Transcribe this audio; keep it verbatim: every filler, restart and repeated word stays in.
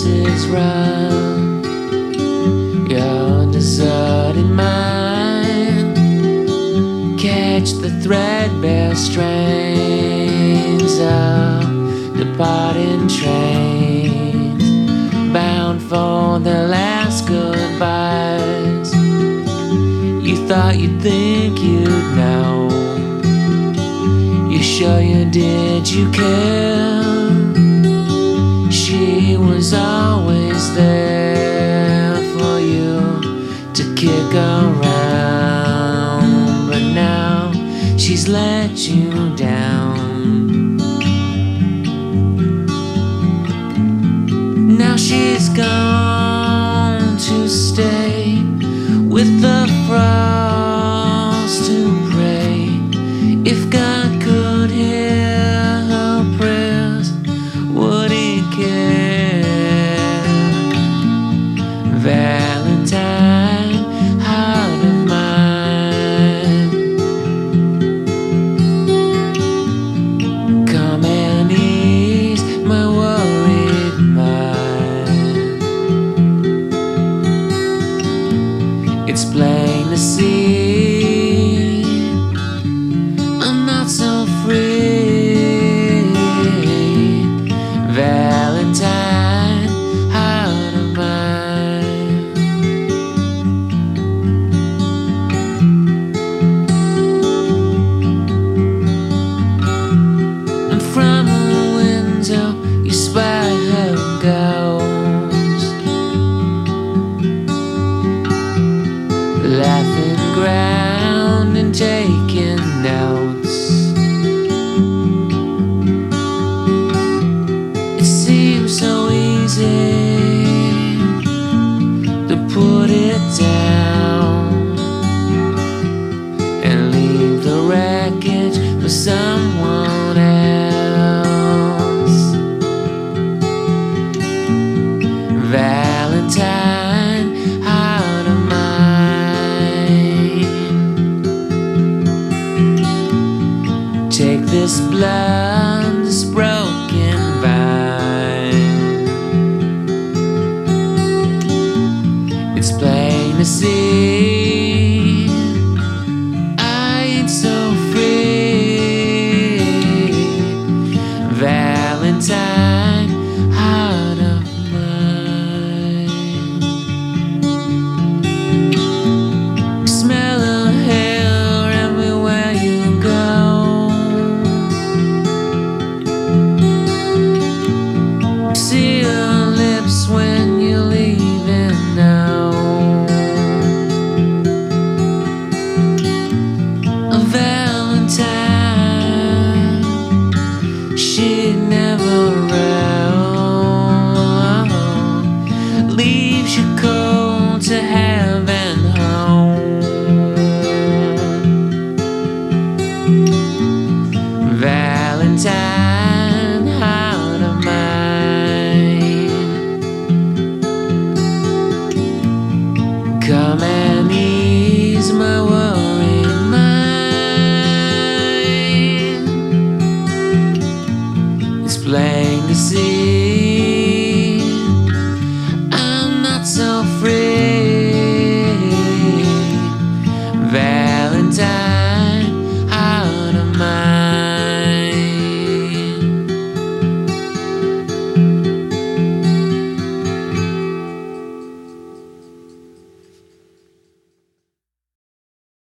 horses run, your deserted mind. Catch the threadbare strains of departing trains, bound for their last goodbyes. You thought you'd think you'd know. You sure you did, you care. She was always there for you to kick around, but now she's let you down. Now she's gone to stay with the frost to pray. If God could hear her prayers, would he care? Valentine, heart of mine, come and ease my worried mind. It's plain to see I'm not so free. Valentine, heart of mine. And from a window you spy her ghost, laughing ground and taking notes. It seems so easy to put it down and leave the wreckage for some